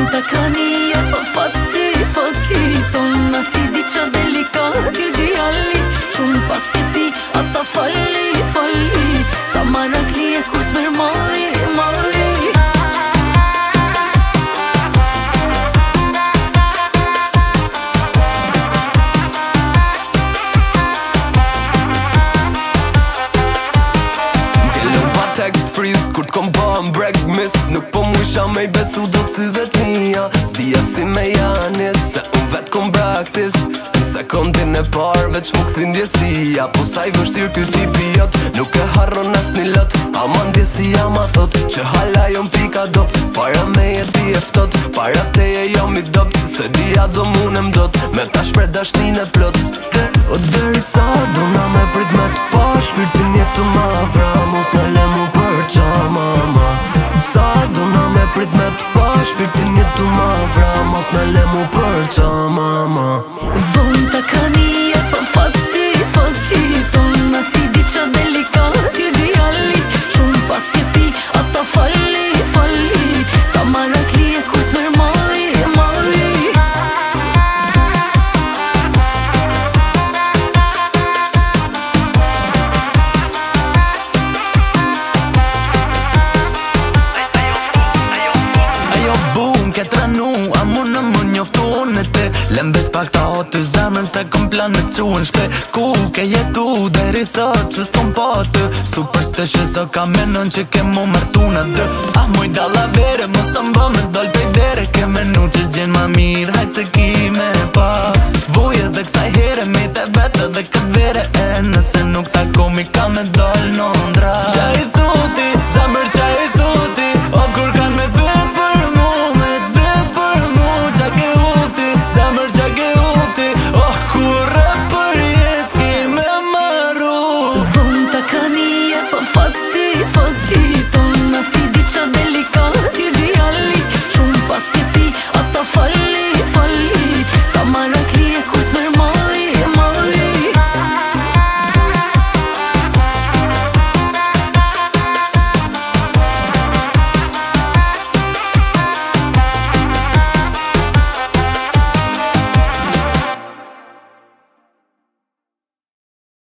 Vonta kanija po fatti, fatti tonna ti di qa delikati djalli Shumë pas ke pi ata falli, falli Sa marak li e kur s'mer malli, malli Text freeze, kur t'kom pa m'brek miss Nuk po mu isha me I besu do t'syve t'mija S'dija si me janis, se unë vet kom braktis Në sekundin e par, veç mu këthin djesia Po sa I vështir kjo tipi jot, nuk e harron as një lot Aman djesia ma thot, që hala jom pika dop Para me e ti eftot, para teje jom I dopt Se dija do munem dot, me ta shpre dashtin e plot O deri sa, do na me prit me t'pa Shpirtin jetu ma vra, mos në le mu për qa mama Sa do na me prit me t'pa Shpirtin jetu ma vra, mos në le mu për qa mama Vonta kanija po fatti, fatti tonna ti di qa delikati djalli Shumë pas ke pi ata falli, falli Sa marak li e kur s'mer malli, malli Ke tranu, a mu në më njoftu në te Lembes pak ta o të zemrën se kom plan me quen shpe Ku ke jetu deri sot se s'tom po të Superstitious o ka menon që ke mu mërtu në dë Ah muj dalla vere, mos së mba me doll pej dere Ke menu që gjenë ma mirë, hajt se ki me pa Vuje dhe kësaj here, me te vete dhe këtë vere E nëse nuk ta komi ka me doll në ndra Qa I thuti, zemrë qa I thuti O kur kan me vet për mu Qa ke upti, zemër qa ke